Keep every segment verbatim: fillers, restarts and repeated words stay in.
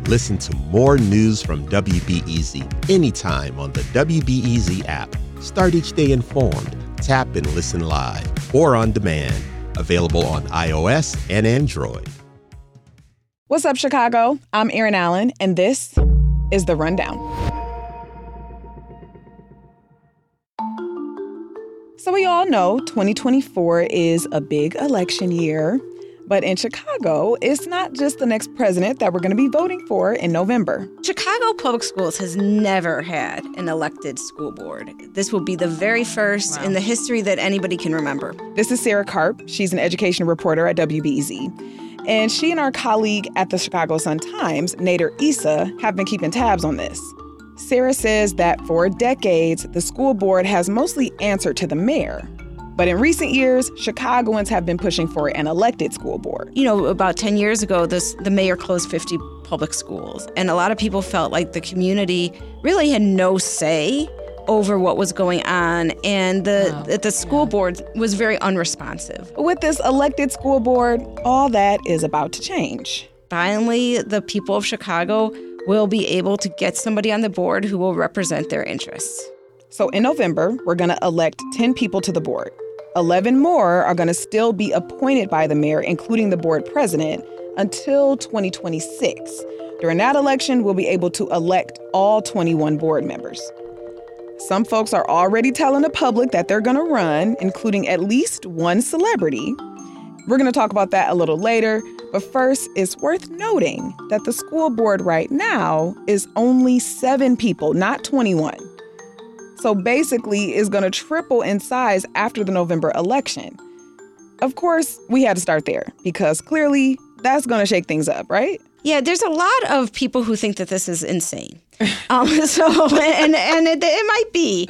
Listen to more news from W B E Z anytime on the W B E Z app. Start each day informed. Tap and listen live or on demand. Available on iOS and Android. What's up, Chicago? I'm Erin Allen, and this is The Rundown. So we all know twenty twenty-four is a big election year. But in Chicago, it's not just the next president that we're going to be voting for in November. Chicago Public Schools has never had an elected school board. This will be the very first wow. in the history that anybody can remember. This is Sarah Karp. She's an education reporter at W B E Z. And she and our colleague at the Chicago Sun-Times, Nader Issa, have been keeping tabs on this. Sarah says that for decades, the school board has mostly answered to the mayor. But in recent years, Chicagoans have been pushing for an elected school board. You know, about ten years ago, this, the mayor closed fifty public schools. And a lot of people felt like the community really had no say over what was going on. And the, wow. the, the school yeah. board was very unresponsive. With this elected school board, all that is about to change. Finally, the people of Chicago will be able to get somebody on the board who will represent their interests. So in November, we're going to elect ten people to the board. eleven more are going to still be appointed by the mayor, including the board president, until twenty twenty-six. During that election, we'll be able to elect all twenty-one board members. Some folks are already telling the public that they're going to run, including at least one celebrity. We're going to talk about that a little later. But first, it's worth noting that the school board right now is only seven people, not twenty-one. So basically, it's going to triple in size after the November election. Of course, we had to start there because clearly that's going to shake things up, right? Yeah, there's a lot of people who think that this is insane. um, so, and and it, it might be,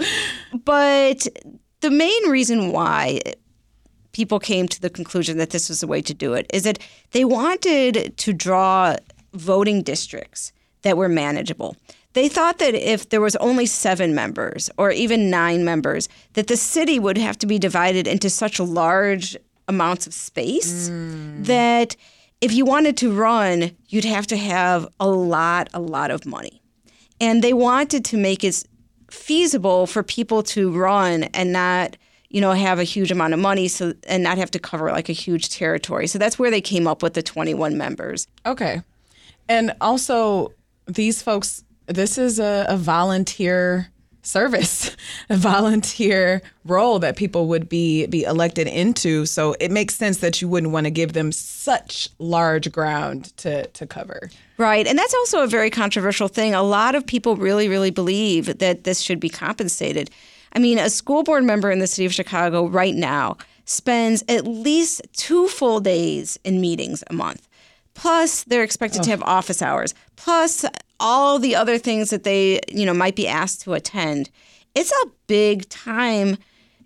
but the main reason why people came to the conclusion that this was the way to do it is that they wanted to draw voting districts that were manageable. They thought that if there was only seven members or even nine members, that the city would have to be divided into such large amounts of space mm. that if you wanted to run, you'd have to have a lot, a lot of money. And they wanted to make it feasible for people to run and not, you know, have a huge amount of money so and not have to cover like a huge territory. So that's where they came up with the twenty-one members. Okay. And also, these folks, this is a, a volunteer service, a volunteer role that people would be be elected into. So it makes sense that you wouldn't want to give them such large ground to, to cover. Right. And that's also a very controversial thing. A lot of people really, really believe that this should be compensated. I mean, a school board member in the city of Chicago right now spends at least two full days in meetings a month. Plus, they're expected oh. to have office hours. Plus, all the other things that they, you know, might be asked to attend. It's a big time,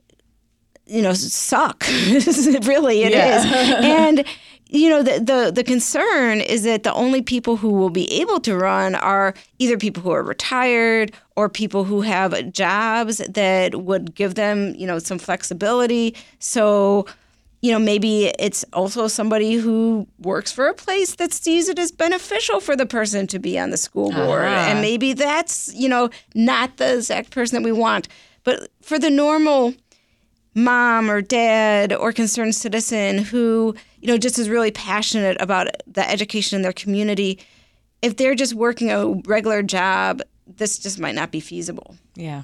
you know, suck. Really, it yeah. is. And, you know, the, the the concern is that the only people who will be able to run are either people who are retired or people who have jobs that would give them, you know, some flexibility. So, you know, maybe it's also somebody who works for a place that sees it as beneficial for the person to be on the school board. Uh-huh. And maybe that's, you know, not the exact person that we want. But for the normal mom or dad or concerned citizen who, you know, just is really passionate about the education in their community, if they're just working a regular job, this just might not be feasible. Yeah.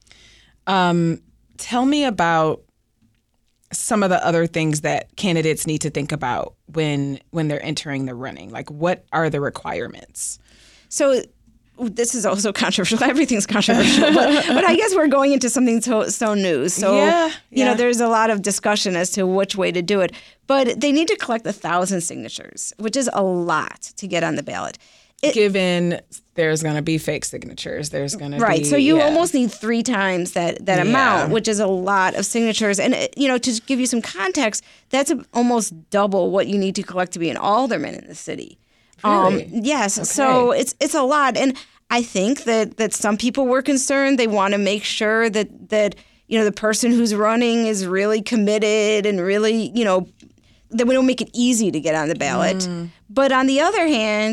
Um, tell me about some of the other things that candidates need to think about when when they're entering the running. Like, what are the requirements? So this is also controversial. Everything's controversial. but, but I guess we're going into something so, so new. So, yeah, you yeah. know, there's a lot of discussion as to which way to do it. But they need to collect a thousand signatures, which is a lot to get on the ballot. It, Given there's going to be fake signatures, there's going to right. be... So you yeah. almost need three times that, that yeah. amount, which is a lot of signatures. And, you know, to give you some context, that's a, almost double what you need to collect to be an alderman in the city. Really? Um, yes. Okay. So it's it's a lot. And I think that, that some people were concerned. They want to make sure that, that, you know, the person who's running is really committed and really, you know, that we don't make it easy to get on the ballot. Mm. But on the other hand,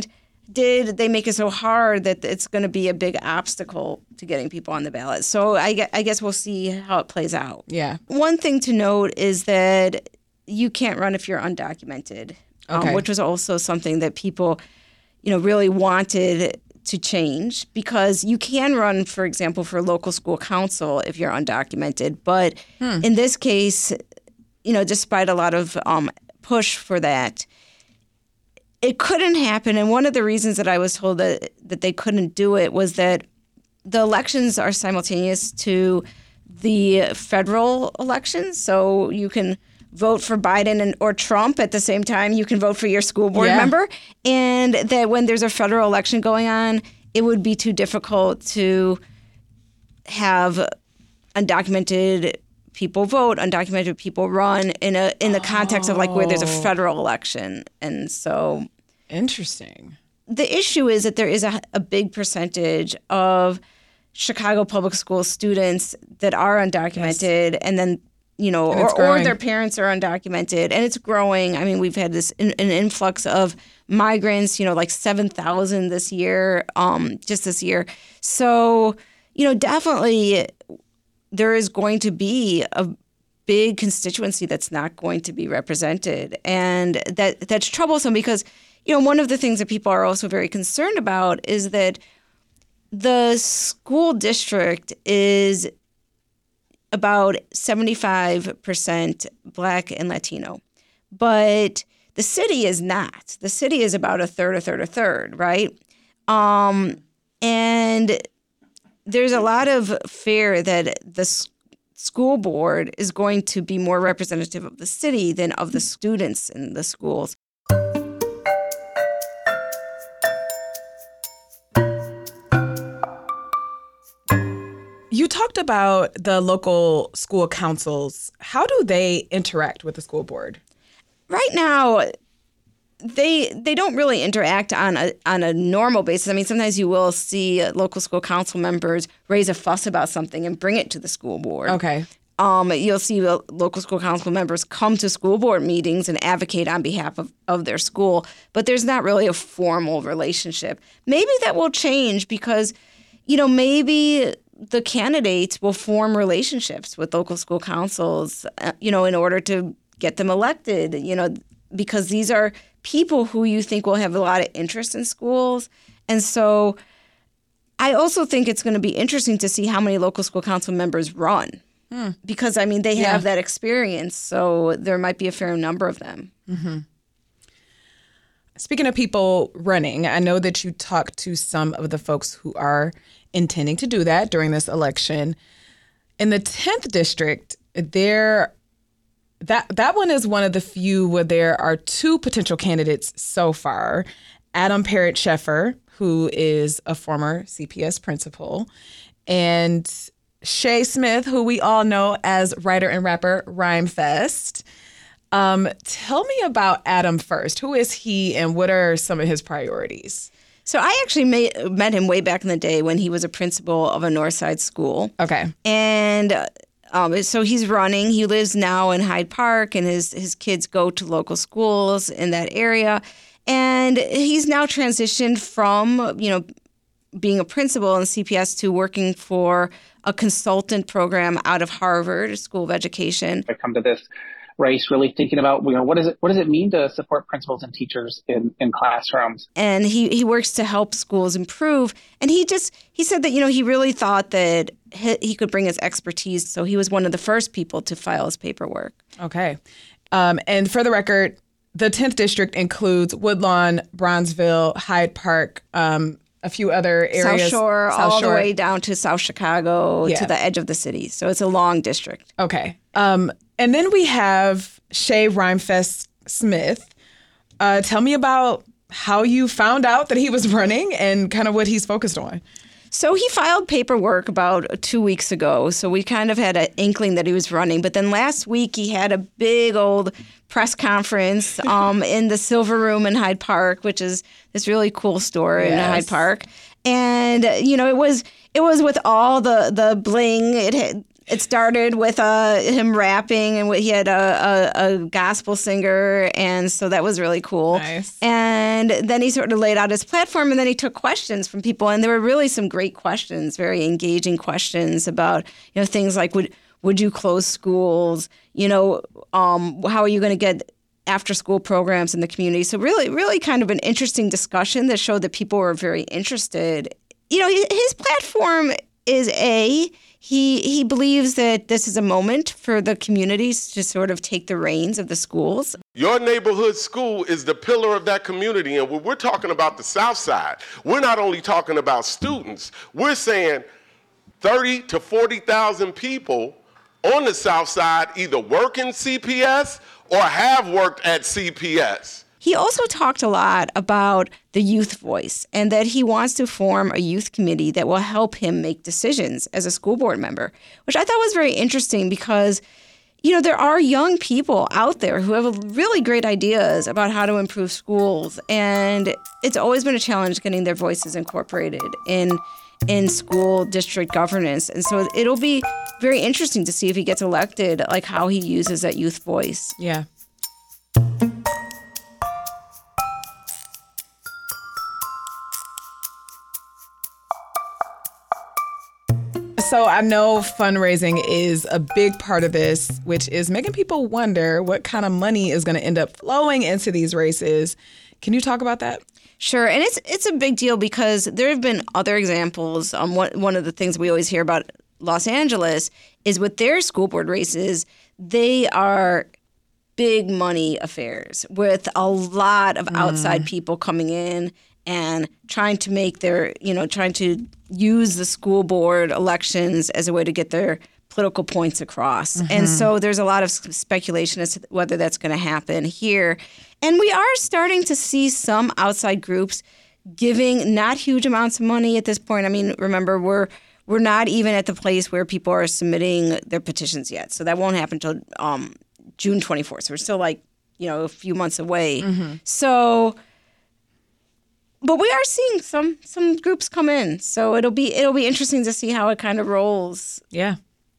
did they make it so hard that it's going to be a big obstacle to getting people on the ballot? So I, gue- I guess we'll see how it plays out. Yeah. One thing to note is that you can't run if you're undocumented, Okay. um, which was also something that people, you know, really wanted to change, because you can run, for example, for local school council if you're undocumented. But Hmm. in this case, you know, despite a lot of um, push for that, it couldn't happen. And one of the reasons that I was told that, that they couldn't do it was that the elections are simultaneous to the federal elections. So you can vote for Biden and, or Trump at the same time. You can vote for your school board Yeah. member. And that when there's a federal election going on, it would be too difficult to have undocumented people vote, undocumented people run in a in the context of like where there's a federal election. And so Interesting. the issue is that there is a, a big percentage of Chicago public school students that are undocumented, and then, you know, And it's or, or growing. their parents are undocumented, and it's growing. I mean, we've had this in, an influx of migrants, you know, like seven thousand this year, um, just this year. So, you know, definitely there is going to be a big constituency that's not going to be represented. And that that's troublesome because, you know, one of the things that people are also very concerned about is that the school district is about seventy-five percent Black and Latino, but the city is not. The city is about a third, a third, a third, right? Um, and there's a lot of fear that the s- school board is going to be more representative of the city than of the students in the schools. You talked about the local school councils. How do they interact with the school board? Right now, they they don't really interact on a on a normal basis. I mean, sometimes you will see local school council members raise a fuss about something and bring it to the school board. Okay. Um, you'll see lo- local school council members come to school board meetings and advocate on behalf of, of their school, but there's not really a formal relationship. Maybe that will change because, you know, maybe the candidates will form relationships with local school councils, uh, you know, in order to get them elected, you know, because these are people who you think will have a lot of interest in schools. And so I also think it's going to be interesting to see how many local school council members run. Hmm. Because, I mean, they Yeah. have that experience, so there might be a fair number of them. Mm-hmm. Speaking of people running, I know that you talked to some of the folks who are intending to do that during this election. In the tenth district, there that that one is one of the few where there are two potential candidates so far. Adam Parrott Sheffer, who is a former C P S principal, and Shay Smith, who we all know as writer and rapper Rhymefest. Um, tell me about Adam first. Who is he and what are some of his priorities? So I actually made, met him way back in the day when he was a principal of a Northside school. Okay. And um, so he's running. He lives now in Hyde Park, and his, his kids go to local schools in that area. And he's now transitioned from, you know, being a principal in C P S to working for a consultant program out of Harvard School of Education. I come to this race really thinking about, you know, what is it what does it mean to support principals and teachers in, in classrooms? And he, he works to help schools improve. And he just, he said that, you know, he really thought that he, he could bring his expertise. So he was one of the first people to file his paperwork. Okay. Um, and for the record, the tenth district includes Woodlawn, Bronzeville, Hyde Park, um, a few other areas. South Shore, South all Shore. the way down to South Chicago, Yeah. to the edge of the city. So it's a long district. Okay. Um, and then we have Shay Rhymefest Smith. Uh, tell me about how you found out that he was running and kind of what he's focused on. So he filed paperwork about two weeks ago. So we kind of had an inkling that he was running. But then last week he had a big old press conference um, in the Silver Room in Hyde Park, which is this really cool store in Yes. Hyde Park. And, you know, it was it was with all the, the bling. It had It started with uh, him rapping, and he had a, a, a gospel singer, and so that was really cool. Nice. And then he sort of laid out his platform, and then he took questions from people, and there were really some great questions, very engaging questions about, you know, things like would would you close schools? You know, um, how are you going to get after-school programs in the community? So really, really kind of an interesting discussion that showed that people were very interested. You know, his platform is a. He he believes that this is a moment for the communities to sort of take the reins of the schools. Your neighborhood school is the pillar of that community. And when we're talking about the South Side, we're not only talking about students, we're saying thirty to forty thousand people on the South Side either work in C P S or have worked at C P S. He also talked a lot about the youth voice and that he wants to form a youth committee that will help him make decisions as a school board member, which I thought was very interesting because, you know, there are young people out there who have really great ideas about how to improve schools. And it's always been a challenge getting their voices incorporated in in school district governance. And so it'll be very interesting to see if he gets elected, like how he uses that youth voice. Yeah. So I know fundraising is a big part of this, which is making people wonder what kind of money is going to end up flowing into these races. Can you talk about that? Sure. And it's it's a big deal because there have been other examples. Um, one, one of the things we always hear about Los Angeles is with their school board races, they are big money affairs with a lot of outside mm. people coming in and trying to make their, you know, trying to use the school board elections as a way to get their political points across. Mm-hmm. And so there's a lot of speculation as to whether that's going to happen here. And we are starting to see some outside groups giving not huge amounts of money at this point. I mean, remember, we're we're not even at the place where people are submitting their petitions yet. So that won't happen until um, June twenty-fourth. So we're still like, you know, a few months away. Mm-hmm. So... But we are seeing some some groups come in, so it'll be it'll be interesting to see how it kind of rolls. Yeah,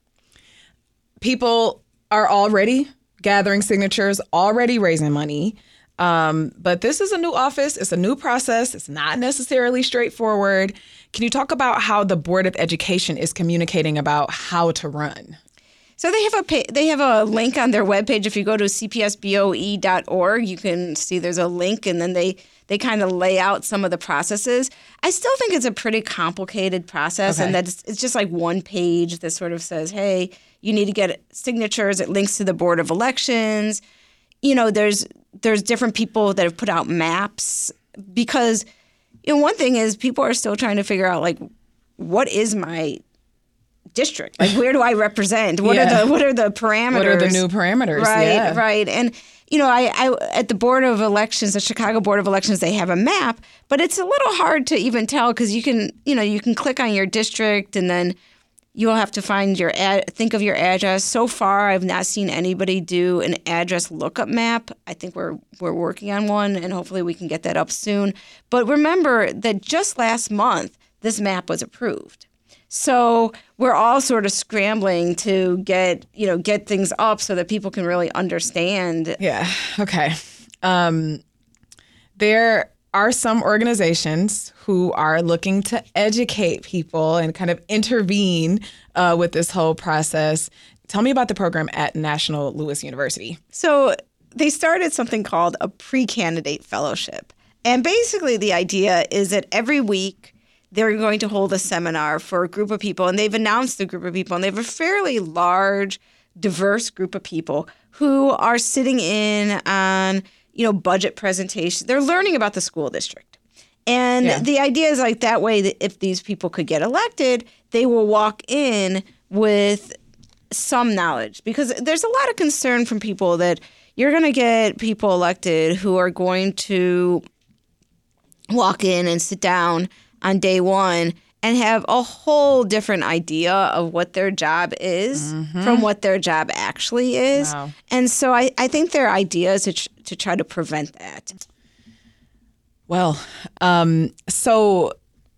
people are already gathering signatures, already raising money. Um, but this is a new office. It's a new process. It's not necessarily straightforward. Can you talk about how the Board of Education is communicating about how to run? So they have a pa- they have a link on their webpage. If you go to c p s b o e dot org, you can see there's a link, and then they they kind of lay out some of the processes. I still think it's a pretty complicated process, okay. and that it's, it's just like one page that sort of says, hey, you need to get signatures. It links to the Board of Elections. You know, there's there's different people that have put out maps because, you know, one thing is people are still trying to figure out, like, what is my district? Like, where do I represent? What yeah. are the what are the parameters? What are the new parameters? Right, yeah. right. And, you know, I, I at the Board of Elections, the Chicago Board of Elections, they have a map, but it's a little hard to even tell because you can, you know, you can click on your district and then you'll have to find your ad, think of your address. So far, I've not seen anybody do an address lookup map. I think we're we're working on one, and hopefully we can get that up soon. But remember that just last month, this map was approved. So we're all sort of scrambling to get, you know, get things up so that people can really understand. Yeah. Okay. Um, there are some organizations who are looking to educate people and kind of intervene uh, with this whole process. Tell me about the program at National Louis University. So they started something called a pre-candidate fellowship. And basically the idea is that every week they're going to hold a seminar for a group of people, and they've announced the group of people, and they have a fairly large, diverse group of people who are sitting in on, you know, budget presentations. They're learning about the school district. And yeah. the idea is like that way that if these people could get elected, they will walk in with some knowledge, because there's a lot of concern from people that you're going to get people elected who are going to walk in and sit down on day one and have a whole different idea of what their job is mm-hmm. from what their job actually is. Wow. And so I, I think there are ideas to, tr- to try to prevent that. Well, um, so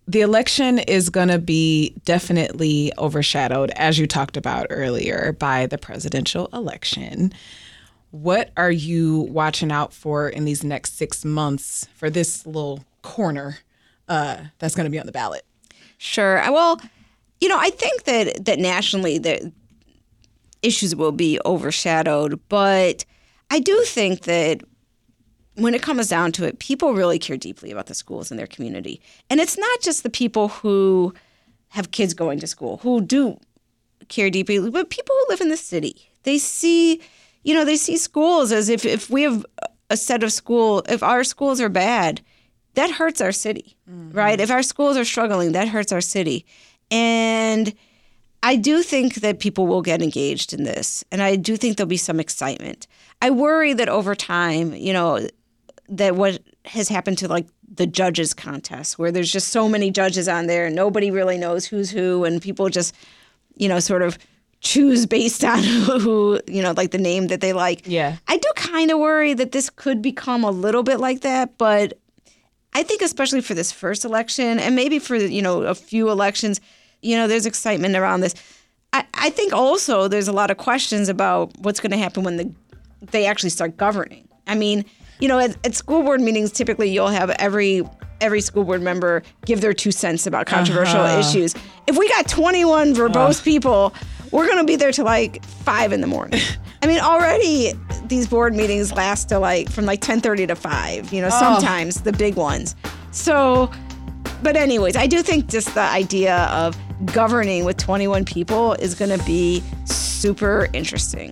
The election is going to be definitely overshadowed, as you talked about earlier, by the presidential election. What are you watching out for in these next six months for this little corner uh, that's going to be on the ballot? Sure. Well, you know, I think that that nationally the issues will be overshadowed, but I do think that when it comes down to it, people really care deeply about the schools in their community. And it's not just the people who have kids going to school who do care deeply, but people who live in the city. They see, you know, they see schools as if, if we have a set of school, if our schools are bad, that hurts our city, mm-hmm. right? If our schools are struggling, that hurts our city. And I do think that people will get engaged in this. And I do think there'll be some excitement. I worry that over time, you know, that what has happened to like the judges contest where there's just so many judges on there and nobody really knows who's who and people just, you know, sort of choose based on who, you know, like the name that they like. Yeah. I do kind of worry that this could become a little bit like that, but I think especially for this first election and maybe for, you know, a few elections, you know, there's excitement around this. I, I think also there's a lot of questions about what's going to happen when the they actually start governing. I mean, you know, at, at school board meetings, typically you'll have every every school board member give their two cents about controversial uh-huh. issues. If we got twenty-one verbose uh. people, we're going to be there till like five in the morning. I mean, already these board meetings last to like from like ten thirty to five, you know, oh. sometimes the big ones. So, but anyways, I do think just the idea of governing with twenty-one people is going to be super interesting.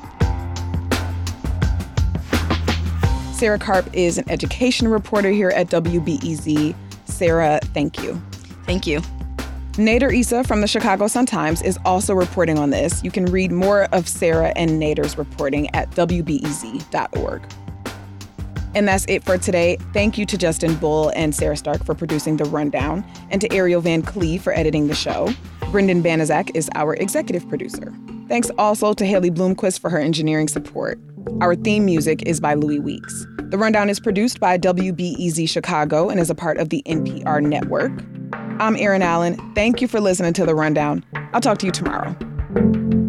Sarah Karp is an education reporter here at W B E Z. Sarah, thank you. Thank you. Nader Issa from the Chicago Sun-Times is also reporting on this. You can read more of Sarah and Nader's reporting at W B E Z dot org. And that's it for today. Thank you to Justin Bull and Sarah Stark for producing The Rundown, and to Ariel Van Clee for editing the show. Brendan Banaszak is our executive producer. Thanks also to Haley Bloomquist for her engineering support. Our theme music is by Louis Weeks. The Rundown is produced by W B E Z Chicago and is a part of the N P R network. I'm Erin Allen. Thank you for listening to The Rundown. I'll talk to you tomorrow.